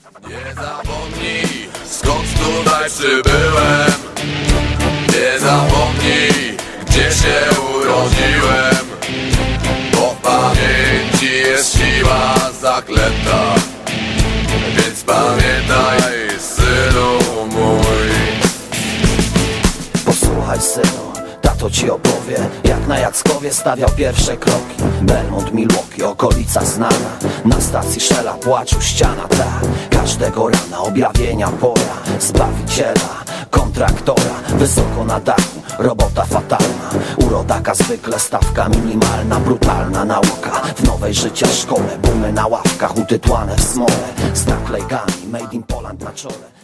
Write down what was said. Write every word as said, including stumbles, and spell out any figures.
Nie zapomnij, skąd tutaj przybyłem. Nie zapomnij, gdzie się urodziłem. Bo w pamięci jest siła zaklęta. Więc pamiętaj, synu mój. Posłuchaj, synu, tato ci opowie, jak na Jackowie stawiał pierwsze kroki. Belmont, Milwaukee, okolica znana. Na stacji Shella płaczu ściana ta. Każdego rana objawienia pora Zbawiciela, kontraktora. Wysoko na dachu, robota fatalna. U rodaka zwykle stawka minimalna. Brutalna nauka w nowej życia szkole. Bumy na ławkach utytłane w smole. Z naklejkami Made in Poland na czole.